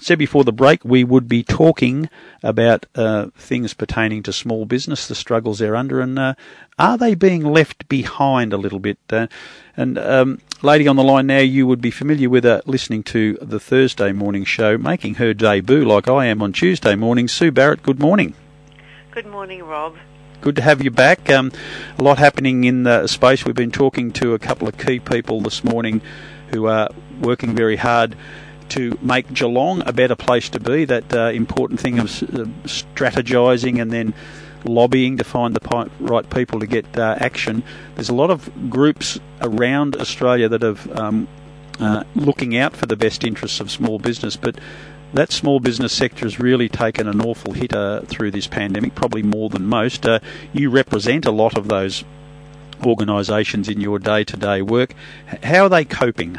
said before the break we would be talking about things pertaining to small business, the struggles they're under, and are they being left behind a little bit? Lady on the line now, you would be familiar with listening to the Thursday morning show, making her debut like I am on Tuesday morning. Sue Barrett, good morning. Good morning, Rob. Good to have you back. A lot happening in the space. We've been talking to a couple of key people this morning who are working very hard to make Geelong a better place to be, that important thing of strategising and then lobbying to find the right people to get action. There's a lot of groups around Australia that have looking out for the best interests of small business, but that small business sector has really taken an awful hit through this pandemic, probably more than most. You represent a lot of those organisations in your day-to-day work. How are they coping?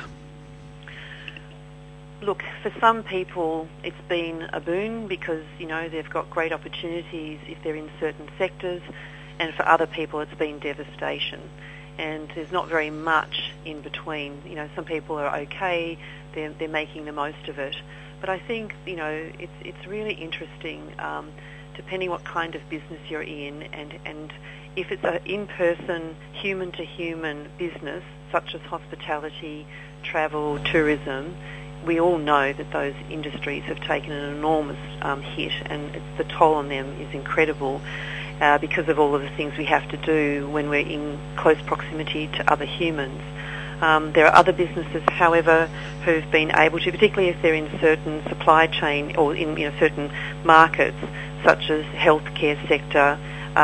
Look, for some people it's been a boon because, they've got great opportunities if they're in certain sectors, and for other people it's been devastation. And there's not very much in between. Some people are okay, they're making the most of it. But I think, it's really interesting, depending what kind of business you're in, and if it's an in-person, human-to-human business, such as hospitality, travel, tourism, we all know that those industries have taken an enormous hit, and the toll on them is incredible because of all of the things we have to do when we're in close proximity to other humans. There are other businesses, however, who've been able to, particularly if they're in certain supply chain or in certain markets, such as healthcare sector,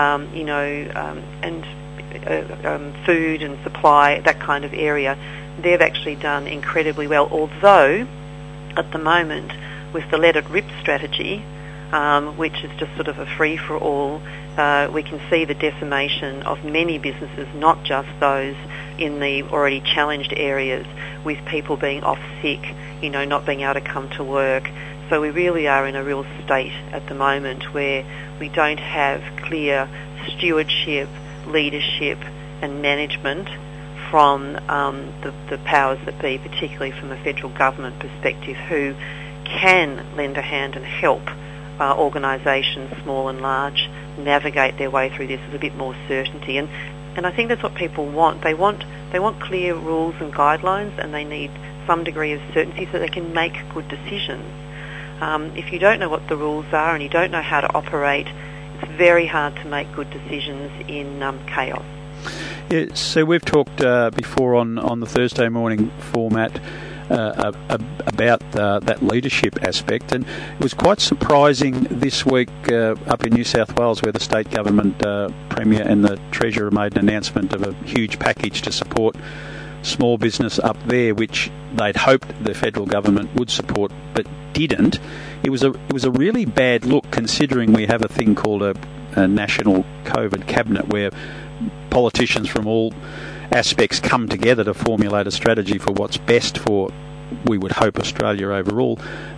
and food and supply, that kind of area. They've actually done incredibly well, although at the moment with the Let It Rip strategy, which is just sort of a free-for-all, we can see the decimation of many businesses, not just those in the already challenged areas, with people being off sick, not being able to come to work. So we really are in a real state at the moment where we don't have clear stewardship, leadership and management from the powers that be, particularly from the federal government perspective, who can lend a hand and help organisations, small and large, navigate their way through this with a bit more certainty. And I think that's what people want. They want clear rules and guidelines, and they need some degree of certainty so they can make good decisions. If you don't know what the rules are and you don't know how to operate, it's very hard to make good decisions in chaos. Yeah, so we've talked before on the Thursday morning format about that leadership aspect, and it was quite surprising this week up in New South Wales, where the state government Premier and the Treasurer made an announcement of a huge package to support small business up there, which they'd hoped the federal government would support but didn't. It was a really bad look, considering we have a thing called a national COVID cabinet, where politicians from all aspects come together to formulate a strategy for what's best for, we would hope, Australia overall.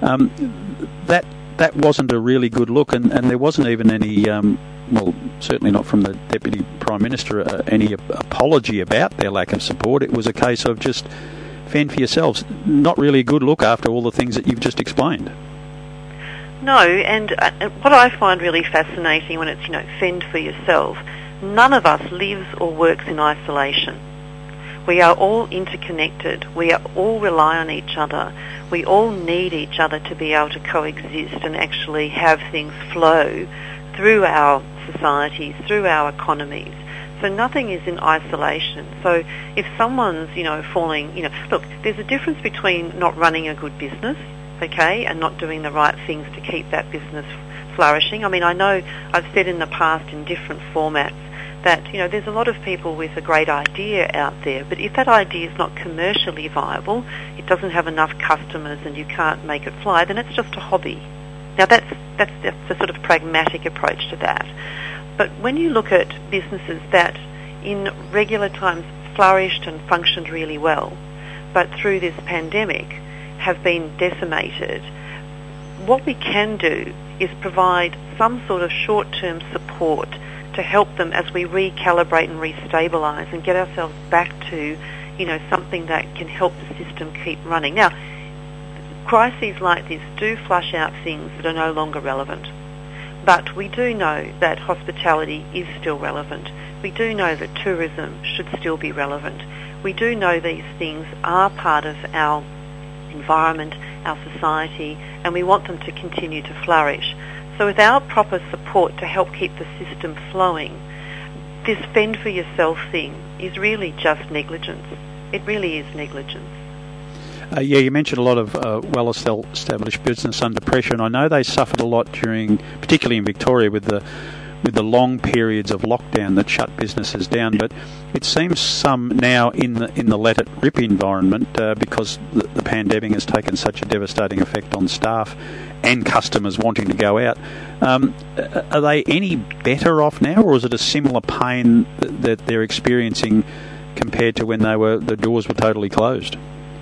That wasn't a really good look, and there wasn't even any, certainly not from the Deputy Prime Minister, any apology about their lack of support. It was a case of just fend for yourselves. Not really a good look after all the things that you've just explained. No, and what I find really fascinating when it's, fend for yourself, none of us lives or works in isolation. We are all interconnected. We all rely on each other. We all need each other to be able to coexist and actually have things flow through our societies, through our economies. So nothing is in isolation. So if someone's, falling, look, there's a difference between not running a good business, okay, and not doing the right things to keep that business flourishing. I mean, I know I've said in the past in different formats that, there's a lot of people with a great idea out there, but if that idea is not commercially viable, it doesn't have enough customers and you can't make it fly, then it's just a hobby. Now that's a sort of pragmatic approach to that. But when you look at businesses that in regular times flourished and functioned really well, but through this pandemic have been decimated, what we can do is provide some sort of short-term support to help them as we recalibrate and restabilise and get ourselves back to, something that can help the system keep running. Now, crises like this do flush out things that are no longer relevant. But we do know that hospitality is still relevant. We do know that tourism should still be relevant. We do know these things are part of our environment, our society, and we want them to continue to flourish. So without proper support to help keep the system flowing, this fend for yourself thing is really just negligence. It really is negligence. You mentioned a lot of well-established business under pressure, and I know they suffered a lot particularly in Victoria, with the long periods of lockdown that shut businesses down. But it seems some now in the let it rip environment, because the pandemic has taken such a devastating effect on staff and customers wanting to go out. Are they any better off now, or is it a similar pain that they're experiencing compared to when the doors were totally closed?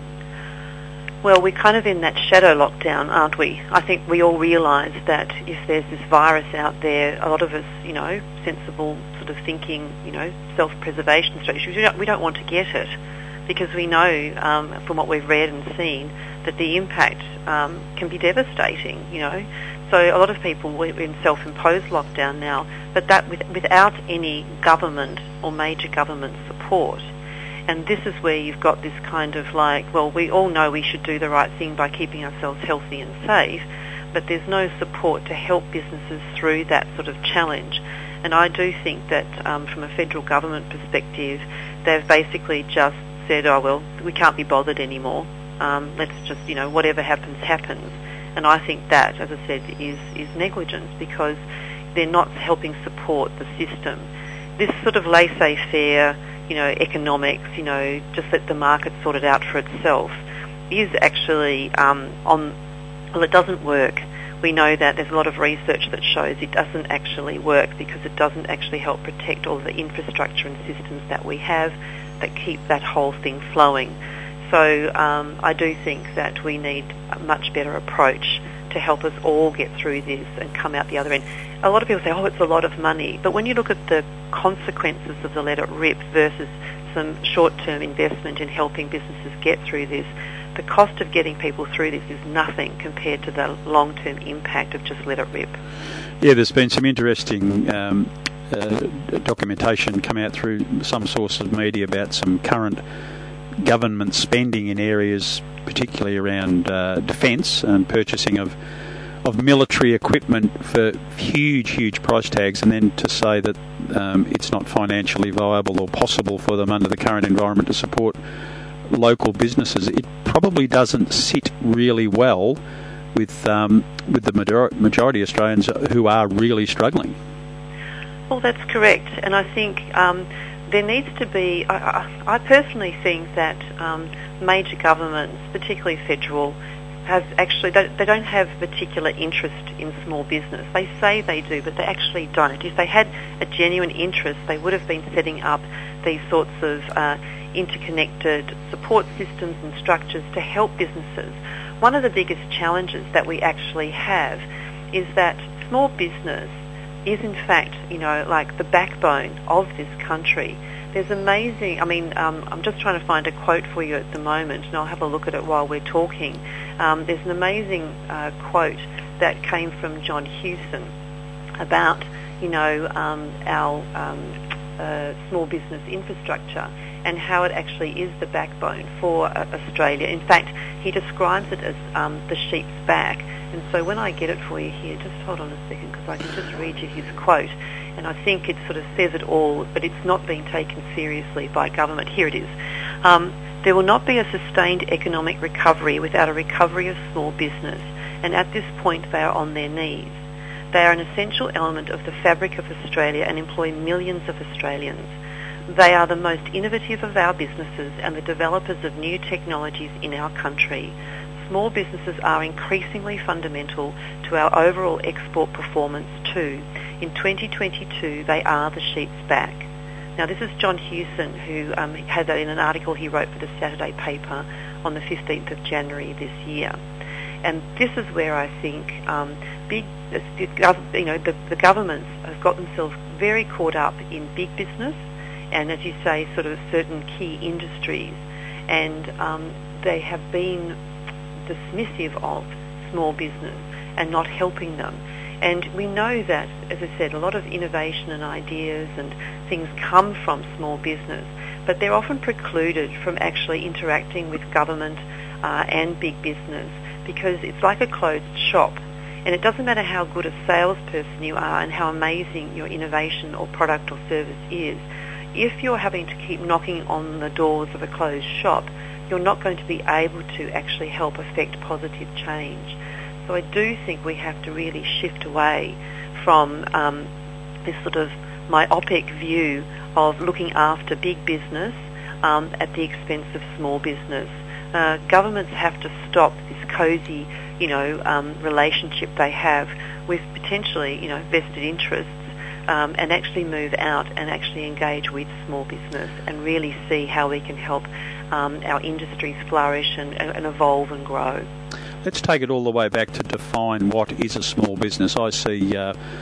Well, we're kind of in that shadow lockdown, aren't we? I think we all realise that if there's this virus out there, a lot of us, sensible sort of thinking, self-preservation strategies, we don't want to get it, because we know from what we've read and seen that the impact can be devastating, So a lot of people were in self-imposed lockdown now, but that without any government or major government support. And this is where you've got this kind of we all know we should do the right thing by keeping ourselves healthy and safe, but there's no support to help businesses through that sort of challenge. And I do think that from a federal government perspective, they've basically just said, we can't be bothered anymore. Let's just, whatever happens, happens. And I think that, as I said, is negligence, because they're not helping support the system. This sort of laissez-faire, economics, just let the market sort it out for itself, is actually it doesn't work. We know that there's a lot of research that shows it doesn't actually work, because it doesn't actually help protect all the infrastructure and systems that we have that keep that whole thing flowing. So I do think that we need a much better approach to help us all get through this and come out the other end. A lot of people say, it's a lot of money, but when you look at the consequences of the let it rip versus some short-term investment in helping businesses get through this, the cost of getting people through this is nothing compared to the long-term impact of just let it rip. Yeah, there's been some interesting documentation come out through some source of media about some current government spending in areas particularly around defence and purchasing of military equipment for huge price tags, and then to say that it's not financially viable or possible for them under the current environment to support local businesses. It probably doesn't sit really well with the majority of Australians who are really struggling. Well, that's correct, and I think there needs to be, I personally think that major governments, particularly federal, they don't have particular interest in small business. They say they do, but they actually don't. If they had a genuine interest, they would have been setting up these sorts of interconnected support systems and structures to help businesses. One of the biggest challenges that we actually have is that small business is in fact, the backbone of this country. There's amazing, I'm just trying to find a quote for you at the moment, and I'll have a look at it while we're talking. There's an amazing quote that came from John Hewson about, our small business infrastructure and how it actually is the backbone for Australia. In fact, he describes it as the sheep's back. And so when I get it for you here, just hold on a second, because I can just read you his quote. And I think it sort of says it all, but it's not being taken seriously by government. Here it is. There will not be a sustained economic recovery without a recovery of small business, and at this point they are on their knees. They are an essential element of the fabric of Australia and employ millions of Australians. They are the most innovative of our businesses and the developers of new technologies in our country. Small businesses are increasingly fundamental to our overall export performance too. In 2022, they are the sheep's back. Now, this is John Hewson, who had that in an article he wrote for the Saturday paper on the 15th of January this year. And this is where I think the governments have got themselves very caught up in big business and, as you say, sort of certain key industries. And they have been dismissive of small business and not helping them. And we know that, as I said, a lot of innovation and ideas and things come from small business, but they're often precluded from actually interacting with government and big business because it's like a closed shop. And it doesn't matter how good a salesperson you are and how amazing your innovation or product or service is, if you're having to keep knocking on the doors of a closed shop, you're not going to be able to actually help affect positive change. So I do think we have to really shift away from this sort of myopic view of looking after big business at the expense of small business. Governments have to stop this cosy, relationship they have with potentially, vested interests, and actually move out and actually engage with small business and really see how we can help our industries flourish and evolve and grow. Let's take it all the way back to define what is a small business. I see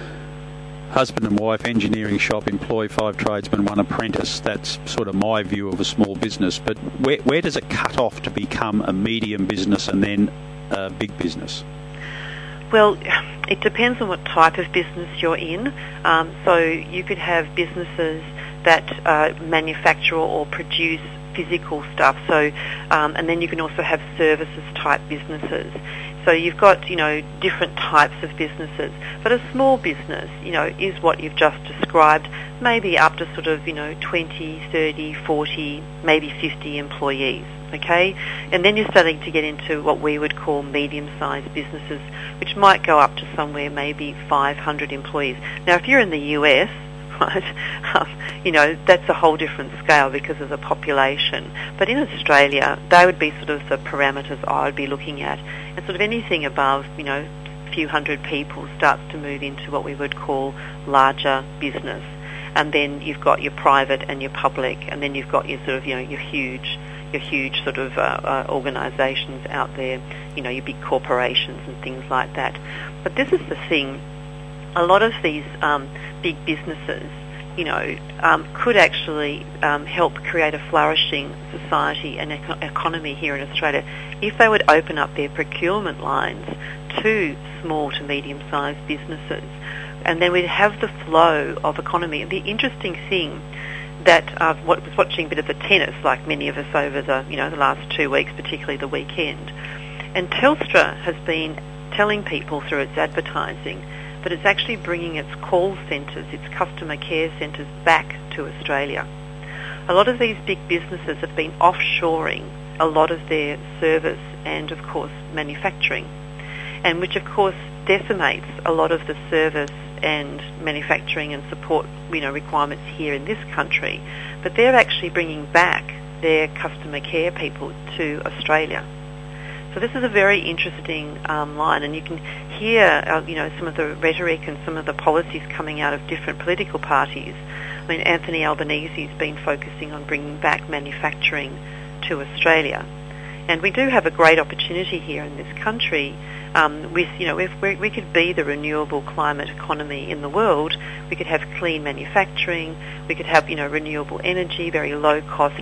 husband and wife, engineering shop, employ 5 tradesmen, 1 apprentice. That's sort of my view of a small business. But where does it cut off to become a medium business and then a big business? Well, it depends on what type of business you're in. So you could have businesses that manufacture or produce physical stuff. So, and then you can also have services type businesses. So you've got, different types of businesses. But a small business, is what you've just described, maybe up to sort of, 20, 30, 40, maybe 50 employees. Okay? And then you're starting to get into what we would call medium-sized businesses, which might go up to somewhere maybe 500 employees. Now, if you're in the US, right, that's a whole different scale because of the population. But in Australia, they would be sort of the parameters I would be looking at. And sort of anything above, a few hundred people starts to move into what we would call larger business. And then you've got your private and your public, and then you've got your sort of, your huge sort of organisations out there, your big corporations and things like that. But this is the thing. A lot of these big businesses, could actually help create a flourishing society and economy here in Australia if they would open up their procurement lines to small to medium-sized businesses. And then we'd have the flow of economy. And the interesting thing that I was watching a bit of the tennis, like many of us over the last 2 weeks, particularly the weekend. And Telstra has been telling people through its advertising that it's actually bringing its call centres, its customer care centres back to Australia. A lot of these big businesses have been offshoring a lot of their service and, of course, manufacturing, and which, of course, decimates a lot of the service and manufacturing and support, requirements here in this country. But they're actually bringing back their customer care people to Australia. So this is a very interesting line, and you can hear, some of the rhetoric and some of the policies coming out of different political parties. I mean, Anthony Albanese's been focusing on bringing back manufacturing to Australia, and we do have a great opportunity here in this country. If we could be the renewable climate economy in the world, we could have clean manufacturing, we could have renewable energy, very low cost.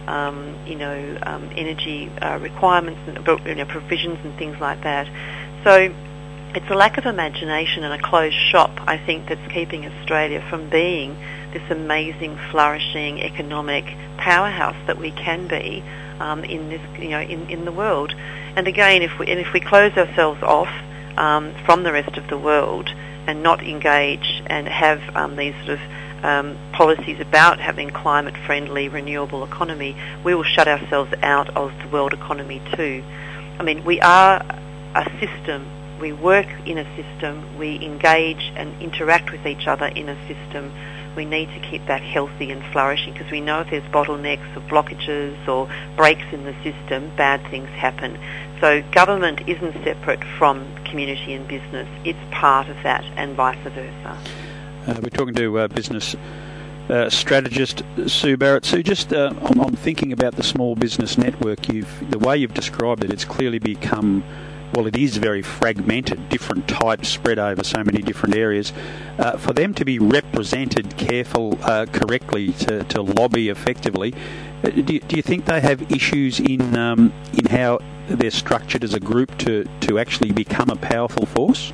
Energy requirements and provisions and things like that. So it's a lack of imagination and a closed shop, I think, that's keeping Australia from being this amazing, flourishing economic powerhouse that we can be in this, in the world. And again, if we close ourselves off from the rest of the world and not engage and have these sort of policies about having climate-friendly, renewable economy, we will shut ourselves out of the world economy too. I mean, we are a system. We work in a system. We engage and interact with each other in a system. We need to keep that healthy and flourishing, because we know if there's bottlenecks or blockages or breaks in the system, bad things happen. So government isn't separate from community and business. It's part of that, and vice versa. We're talking to business strategist Sue Barrett. Sue, just I'm thinking about the small business network. The way you've described it, it's clearly become well, it is very fragmented, different types spread over so many different areas. For them to be represented correctly to lobby effectively, do you think they have issues in how they're structured as a group to actually become a powerful force?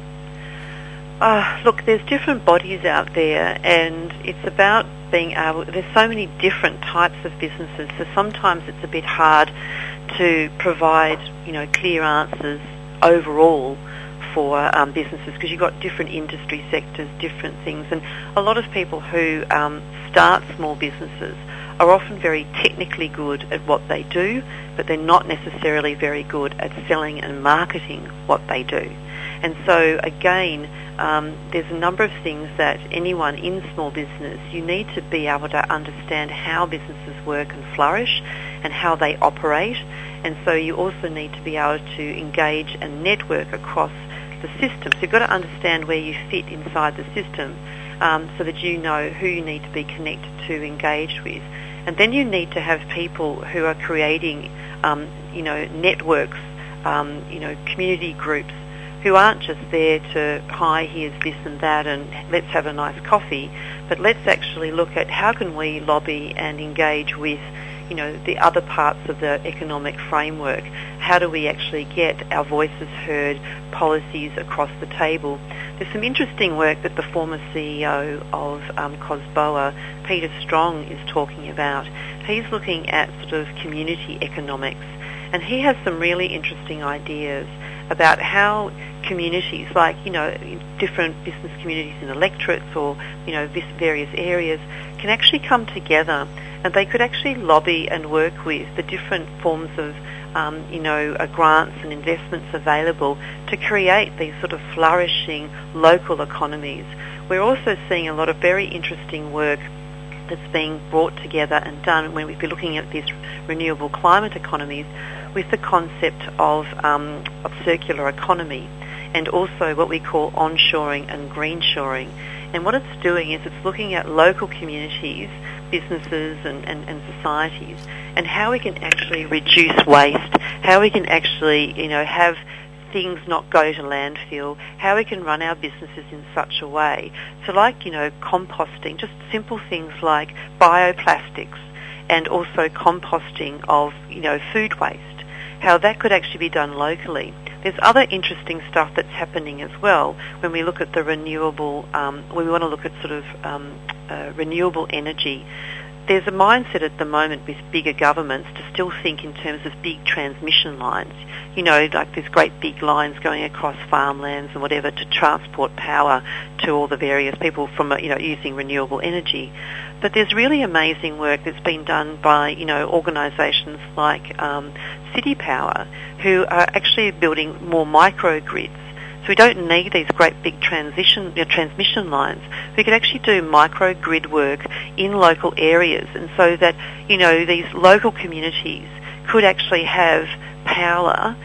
Look, there's different bodies out there, and it's about being able... There's so many different types of businesses, so sometimes it's a bit hard to provide, clear answers overall for businesses, because you've got different industry sectors, different things, and a lot of people who start small businesses are often very technically good at what they do, but they're not necessarily very good at selling and marketing what they do. And so, again, there's a number of things that anyone in small business, you need to be able to understand how businesses work and flourish and how they operate. And so you also need to be able to engage and network across the system. So you've got to understand where you fit inside the system so that you know who you need to be connected to, engage with. And then you need to have people who are creating, networks, community groups, who aren't just there to, hi, here's this and that, and let's have a nice coffee, but let's actually look at how can we lobby and engage with, the other parts of the economic framework. How do we actually get our voices heard, policies across the table? There's some interesting work that the former CEO of COSBOA, Peter Strong, is talking about. He's looking at sort of community economics, and he has some really interesting ideas about how communities, like, different business communities in electorates or, various areas, can actually come together, and they could actually lobby and work with the different forms of, grants and investments available to create these sort of flourishing local economies. We're also seeing a lot of very interesting work that's being brought together and done when we'd be looking at these renewable climate economies with the concept of circular economy, and also what we call onshoring and greenshoring. And what it's doing is it's looking at local communities, businesses and societies, and how we can actually reduce waste, how we can actually, have things not go to landfill, how we can run our businesses in such a way. So like, composting, just simple things like bioplastics, and also composting of, food waste, how that could actually be done locally. There's other interesting stuff that's happening as well when we look at the renewable, when we want to look at sort of renewable energy. There's a mindset at the moment with bigger governments to still think in terms of big transmission lines. Like there's great big lines going across farmlands and whatever to transport power to all the various people from, using renewable energy. But there's really amazing work that's been done by, organisations like City Power, who are actually building more microgrids. So we don't need these great big transmission lines. We could actually do microgrid work in local areas, and so that, these local communities could actually have power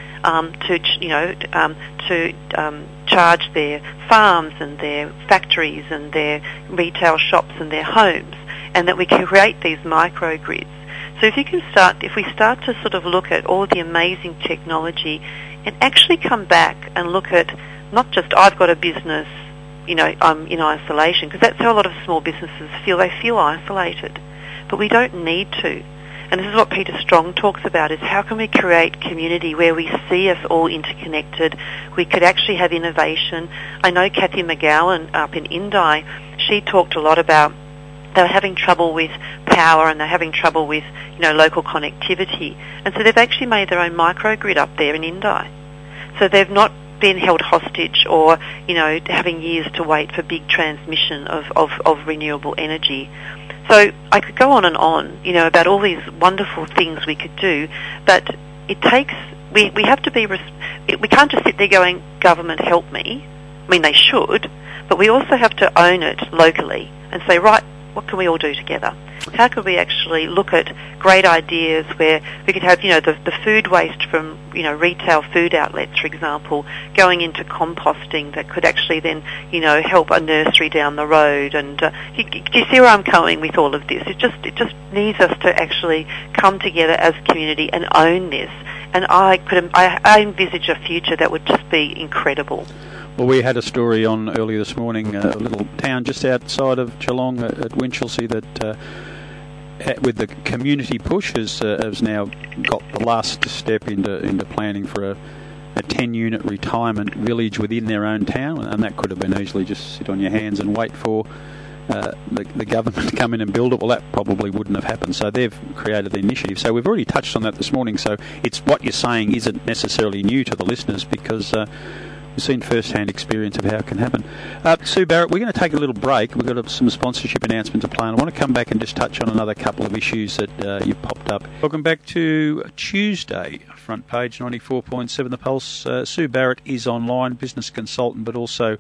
to charge their farms and their factories and their retail shops and their homes, and that we can create these microgrids. So if we start to sort of look at all the amazing technology and actually come back and look at not just I've got a business, I'm in isolation, because that's how a lot of small businesses feel. They feel isolated, but we don't need to. And this is what Peter Strong talks about, is how can we create community where we see us all interconnected. We could actually have innovation. I know Kathy McGowan up in Indi, she talked a lot about they were having trouble with power and they're having trouble with, local connectivity. And so they've actually made their own microgrid up there in Indi. So they've not been held hostage or, having years to wait for big transmission of renewable energy. So I could go on and on, about all these wonderful things we could do, but it takes, we have to be, we can't just sit there going, government help me. I mean, they should, but we also have to own it locally and say, right, what can we all do together? How could we actually look at great ideas where we could have, the food waste from, retail food outlets, for example, going into composting that could actually then, help a nursery down the road. And do you see where I'm going with all of this? It just needs us to actually come together as a community and own this And I envisage a future that would just be incredible. Well, we had a story on earlier this morning, a little town just outside of Geelong at Winchelsea that with the community push has now got the last step into planning for a 10-unit retirement village within their own town, and that could have been easily just sit on your hands and wait for the government to come in and build it. Well, that probably wouldn't have happened. So they've created the initiative. So we've already touched on that this morning. So it's what you're saying isn't necessarily new to the listeners because we've seen first-hand experience of how it can happen. Sue Barrett, we're going to take a little break. We've got some sponsorship announcements to play, and I want to come back and just touch on another couple of issues that you've popped up. Welcome back to Tuesday, front page 94.7 The Pulse. Sue Barrett is online, business consultant, but also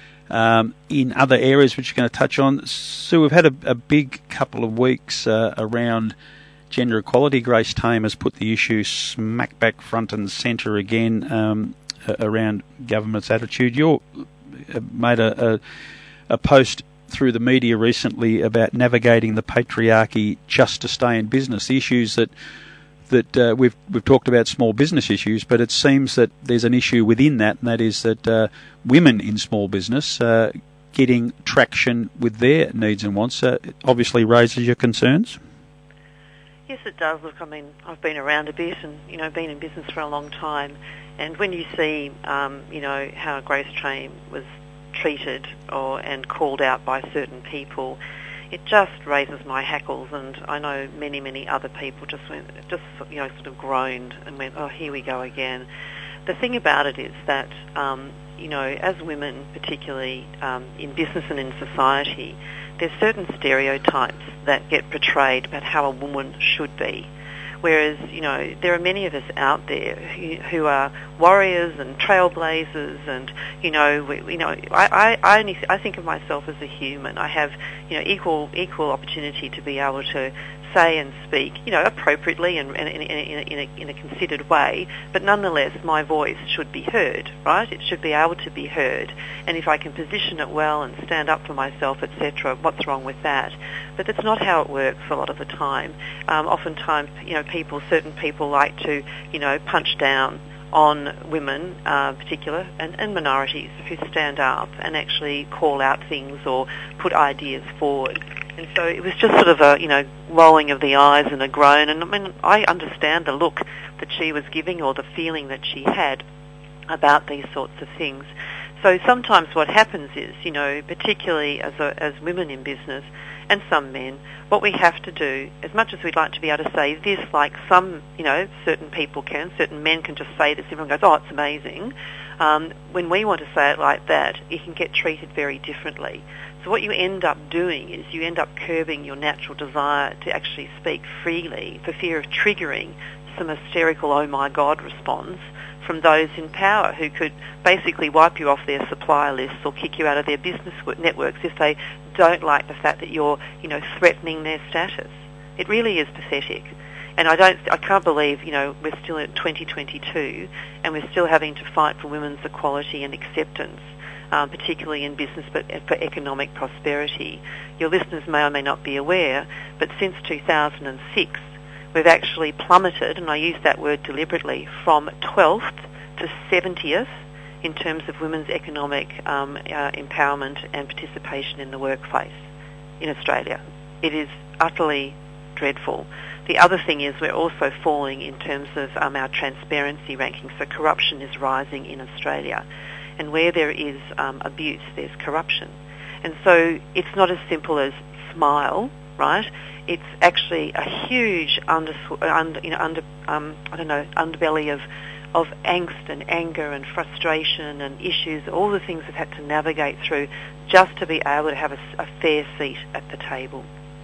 in other areas which we're going to touch on. Sue, we've had a big couple of weeks around gender equality. Grace Tame has put the issue smack back front and centre again around government's attitude. You made a post through the media recently about navigating the patriarchy just to stay in business. The issues that we've talked about, small business issues, but it seems that there's an issue within that, and that is that women in small business getting traction with their needs and wants obviously raises your concerns. Yes, it does. Look, I mean, I've been around a bit and, been in business for a long time. And when you see, how Grace Tame was treated and called out by certain people, it just raises my hackles. And I know many, many other people just sort of groaned and went, oh, here we go again. The thing about it is that, as women, particularly in business and in society, there's certain stereotypes that get portrayed about how a woman should be. Whereas, there are many of us out there who are warriors and trailblazers, and I think of myself as a human. I have equal opportunity to be able to say and speak appropriately and in a considered way, but nonetheless my voice should be heard, right? It should be able to be heard, and if I can position it well and stand up for myself, etc., what's wrong with that? But that's not how it works a lot of the time. Oftentimes, certain people like to punch down on women, particular, and minorities who stand up and actually call out things or put ideas forward. And so it was just sort of a, rolling of the eyes and a groan. And I mean, I understand the look that she was giving or the feeling that she had about these sorts of things. So sometimes what happens is, particularly as women in business and some men, what we have to do, as much as we'd like to be able to say this, like some, certain people can, certain men can just say this, everyone goes, oh, it's amazing. When we want to say it like that, it can get treated very differently. So what you end up doing is you end up curbing your natural desire to actually speak freely for fear of triggering some hysterical, oh my God response from those in power who could basically wipe you off their supplier lists or kick you out of their business networks if they don't like the fact that you're, threatening their status. It really is pathetic. And I can't believe, we're still in 2022 and we're still having to fight for women's equality and acceptance, particularly in business, but for economic prosperity. Your listeners may or may not be aware, but since 2006, we've actually plummeted, and I use that word deliberately, from 12th to 70th in terms of women's economic empowerment and participation in the workplace in Australia. It is utterly dreadful. The other thing is we're also falling in terms of our transparency rankings, so corruption is rising in Australia. And where there is abuse, there's corruption. And so it's not as simple as smile, right? It's actually a huge underbelly of angst and anger and frustration and issues, all the things we've had to navigate through just to be able to have a fair seat at the table.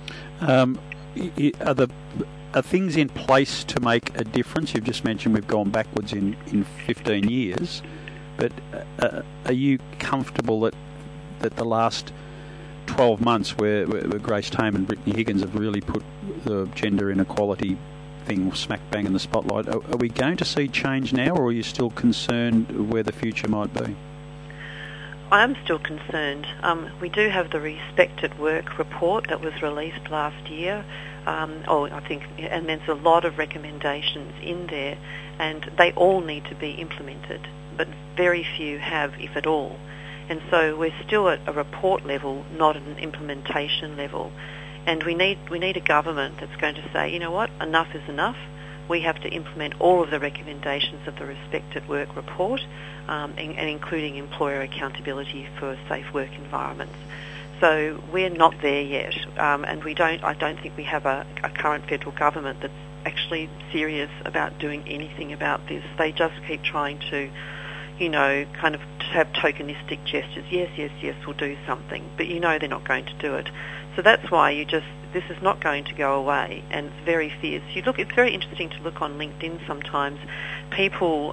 Are things in place to make a difference? You've just mentioned we've gone backwards in 15 years, but are you comfortable that the last 12 months where Grace Tame and Brittany Higgins have really put the gender inequality thing smack bang in the spotlight, are we going to see change now, or are you still concerned where the future might be? I am still concerned. We do have the Respect at Work report that was released last year, and there's a lot of recommendations in there, and they all need to be implemented, but very few have, if at all. And so we're still at a report level, not at an implementation level. And we need a government that's going to say, you know what, enough is enough. We have to implement all of the recommendations of the Respect at Work report, and including employer accountability for safe work environments. So we're not there yet, and I don't think we have a current federal government that's actually serious about doing anything about this. They just keep trying to, kind of have tokenistic gestures. Yes, we'll do something, but they're not going to do it. So that's why this is not going to go away, and it's very fierce. It's very interesting to look on LinkedIn sometimes. People,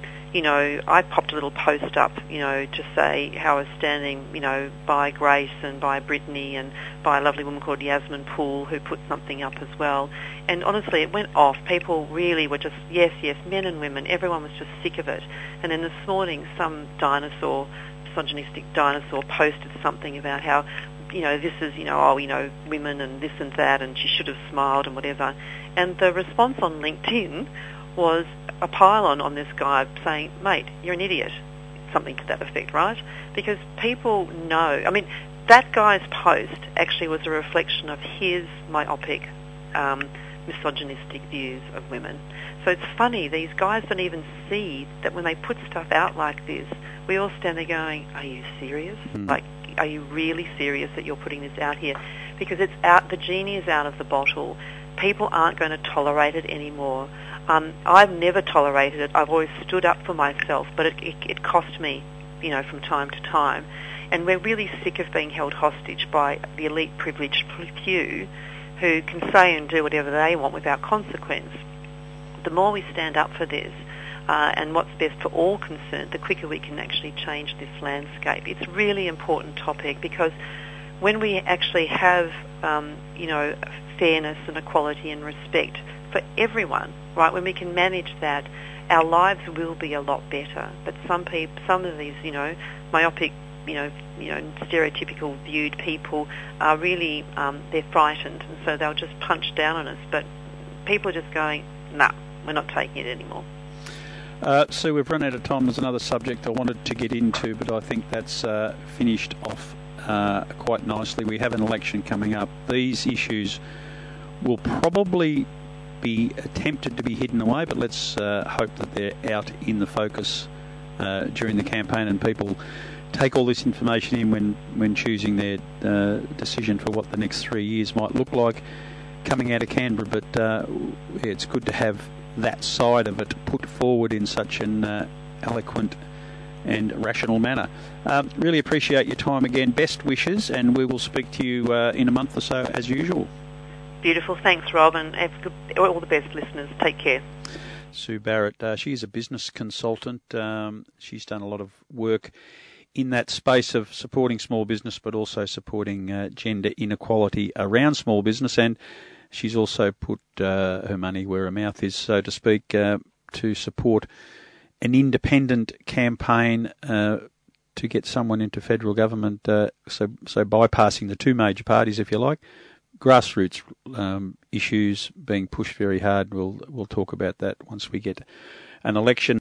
I popped a little post up, to say how I was standing, by Grace and by Brittany and by a lovely woman called Yasmin Poole who put something up as well. And honestly, it went off. People really were just, yes, men and women, everyone was just sick of it. And then this morning, some misogynistic dinosaur posted something about how, this is, women and this and that, and she should have smiled and whatever. And the response on LinkedIn was a pile-on this guy saying, mate, you're an idiot, something to that effect, right? Because people know, that guy's post actually was a reflection of his myopic, misogynistic views of women. So it's funny, these guys don't even see that when they put stuff out like this, we all stand there going, are you serious? Like, are you really serious that you're putting this out here? Because it's out, the genie is out of the bottle. People aren't going to tolerate it anymore. I've never tolerated it. I've always stood up for myself, but it cost me, from time to time. And we're really sick of being held hostage by the elite privileged few who can say and do whatever they want without consequence. The more we stand up for this, and what's best for all concerned, the quicker we can actually change this landscape. It's a really important topic because when we actually have, fairness and equality and respect for everyone, right, when we can manage that, our lives will be a lot better. But some of these, myopic, stereotypical viewed people are really, they're frightened, and so they'll just punch down on us. But people are just going, nah, we're not taking it anymore. So we've run out of time. There's another subject I wanted to get into, but I think that's finished off quite nicely. We have an election coming up. These issues will probably be attempted to be hidden away, but let's hope that they're out in the focus during the campaign and people take all this information in when choosing their decision for what the next 3 years might look like coming out of Canberra. But it's good to have that side of it put forward in such an eloquent and rational manner. Really appreciate your time again. Best wishes, and we will speak to you in a month or so as usual. Beautiful. Thanks, Rob, and all the best, listeners. Take care. Sue Barrett, she's a business consultant. She's done a lot of work in that space of supporting small business, but also supporting gender inequality around small business, and she's also put her money where her mouth is, so to speak, to support an independent campaign to get someone into federal government, so bypassing the two major parties, if you like. Grassroots issues being pushed very hard. We'll talk about that once we get an election.